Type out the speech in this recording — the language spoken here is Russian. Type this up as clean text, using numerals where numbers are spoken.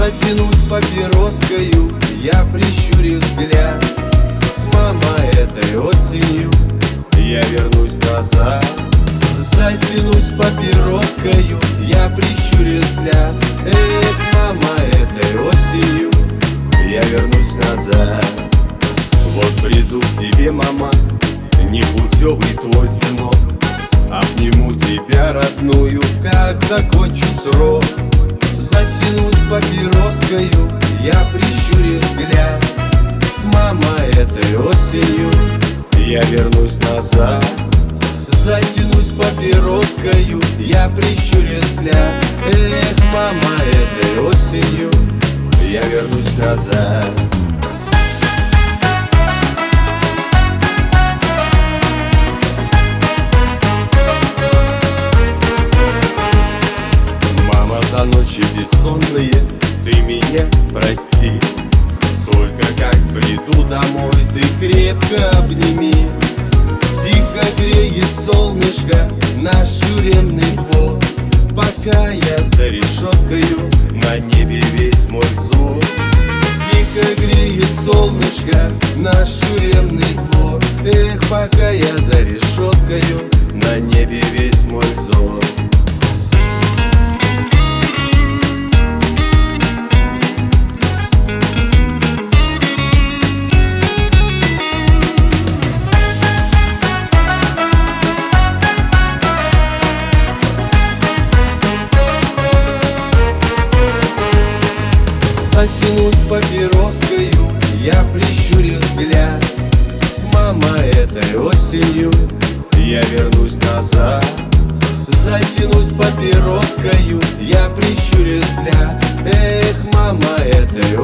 Затянусь папироскою, я прищурю взгляд. Мама, этой осенью я вернусь назад. Затянусь папироскою, я прищурю взгляд. Эх, мама, этой осенью я вернусь назад. Вот приду к тебе, мама, непутевый твой сынок. Обниму тебя, родную, как закончу срок. Затянусь папироскою, я прищурю взгляд. Мама, этой осенью я вернусь назад. Затянусь папироскою, я прищурю взгляд. Эх, мама, этой осенью я вернусь назад. Мама, за ночи бессонные ты меня прости. Только как приду домой, ты крепко обними. Тихо греет солнышко наш тюремный двор. Пока я за решеткою, на небе весь мой взор. Тихо греет солнышко наш тюремный двор. Эх, пока я за решеткою, на небе весь мой взор. Затянусь папироскою, я прищурю взгляд. Мама, этой осенью я вернусь назад. Затянусь папироскою, я прищурю взгляд. Эх, мама, этой